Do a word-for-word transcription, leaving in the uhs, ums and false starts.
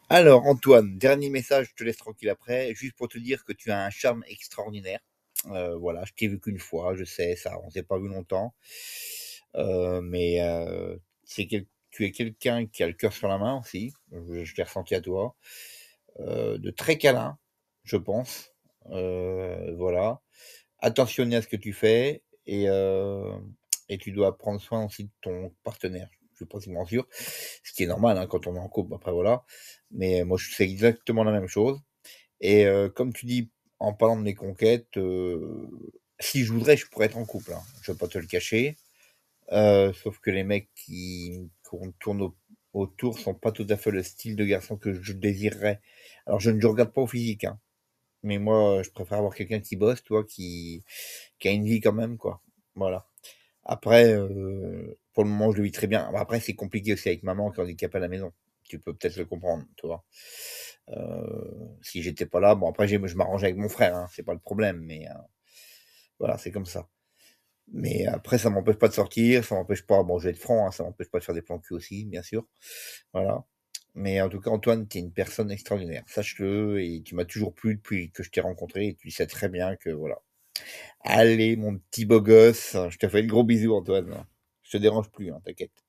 Alors, Antoine, dernier message, je te laisse tranquille après, juste pour te dire que tu as un charme extraordinaire. Euh, voilà, je t'ai vu qu'une fois, je sais, ça, on s'est pas vu longtemps. Euh, mais euh, c'est quel- tu es quelqu'un qui a le cœur sur la main aussi, je, je l'ai ressenti à toi, euh, de très câlin, je pense. Euh, voilà, attentionné à ce que tu fais et, euh, et tu dois prendre soin aussi de ton partenaire. Je suis pratiquement sûr, ce qui est normal hein, quand on est en couple. Après voilà, mais moi je fais exactement la même chose. Et euh, comme tu dis, en parlant de mes conquêtes, euh, si je voudrais, je pourrais être en couple. Hein. Je vais pas te le cacher. Euh, sauf que les mecs qui qu'on tourne au- autour sont pas tout à fait le style de garçon que je désirerais. Alors je ne je regarde pas au physique, hein. Mais moi, je préfère avoir quelqu'un qui bosse, toi, qui, qui a une vie quand même, quoi. Voilà. Après, euh, pour le moment, je le vis très bien. Après, c'est compliqué aussi avec maman qui est handicapée à la maison. Tu peux peut-être le comprendre, tu vois. Euh, si j'étais pas là, bon, après, j'ai- je m'arrange avec mon frère, hein, c'est pas le problème, mais euh, voilà, c'est comme ça. Mais après, ça m'empêche pas de sortir, ça m'empêche pas, bon, je vais être franc, hein, ça m'empêche pas de faire des plans cul aussi, bien sûr. Voilà. Mais en tout cas, Antoine, tu es une personne extraordinaire. Sache-le, et tu m'as toujours plu depuis que je t'ai rencontré, et tu sais très bien que voilà. Allez, mon petit beau gosse, je te fais le gros bisou, Antoine. Je te dérange plus, hein, t'inquiète.